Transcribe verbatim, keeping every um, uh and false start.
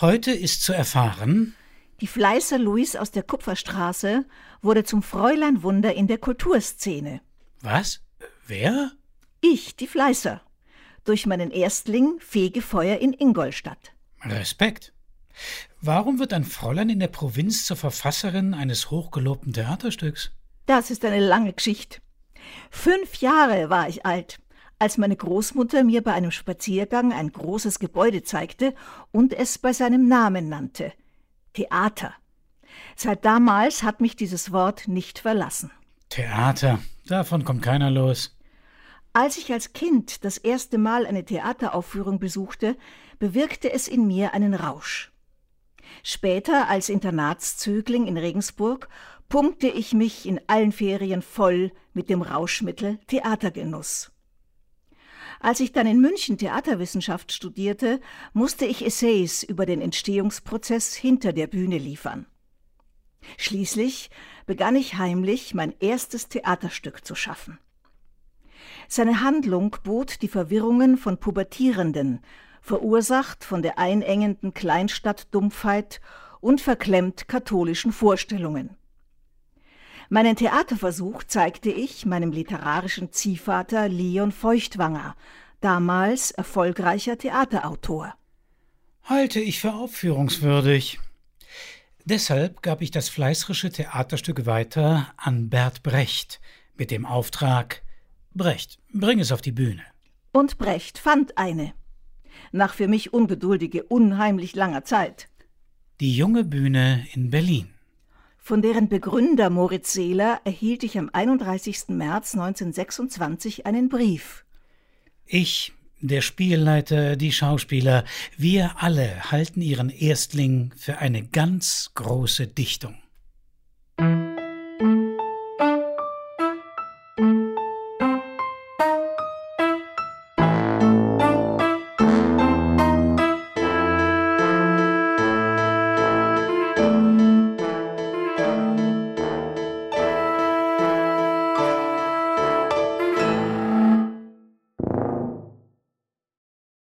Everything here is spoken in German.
Heute ist zu erfahren: Die Fleißer Luis aus der Kupferstraße wurde zum Fräulein-Wunder in der Kulturszene. Was? Wer? Ich, die Fleißer. Durch meinen Erstling Fegefeuer in Ingolstadt. Respekt. Warum wird ein Fräulein in der Provinz zur Verfasserin eines hochgelobten Theaterstücks? Das ist eine lange Geschichte. Fünf Jahre war ich alt, als meine Großmutter mir bei einem Spaziergang ein großes Gebäude zeigte und es bei seinem Namen nannte: Theater. Seit damals hat mich dieses Wort nicht verlassen. Theater, davon kommt keiner los. Als ich als Kind das erste Mal eine Theateraufführung besuchte, bewirkte es in mir einen Rausch. Später als Internatszögling in Regensburg pumpte ich mich in allen Ferien voll mit dem Rauschmittel Theatergenuss. Als ich dann in München Theaterwissenschaft studierte, musste ich Essays über den Entstehungsprozess hinter der Bühne liefern. Schließlich begann ich heimlich mein erstes Theaterstück zu schaffen. Seine Handlung bot die Verwirrungen von Pubertierenden, verursacht von der einengenden Kleinstadtdumpfheit und verklemmt katholischen Vorstellungen. Meinen Theaterversuch zeigte ich meinem literarischen Ziehvater Leon Feuchtwanger, damals erfolgreicher Theaterautor. Halte ich für aufführungswürdig. Deshalb gab ich das fleißerische Theaterstück weiter an Bert Brecht mit dem Auftrag: Brecht, bring es auf die Bühne. Und Brecht fand eine. Nach für mich ungeduldige, unheimlich langer Zeit. Die Junge Bühne in Berlin. Von deren Begründer Moritz Seeler erhielt ich am einunddreißigsten März neunzehnhundertsechsundzwanzig einen Brief. Ich, der Spielleiter, die Schauspieler, wir alle halten Ihren Erstling für eine ganz große Dichtung.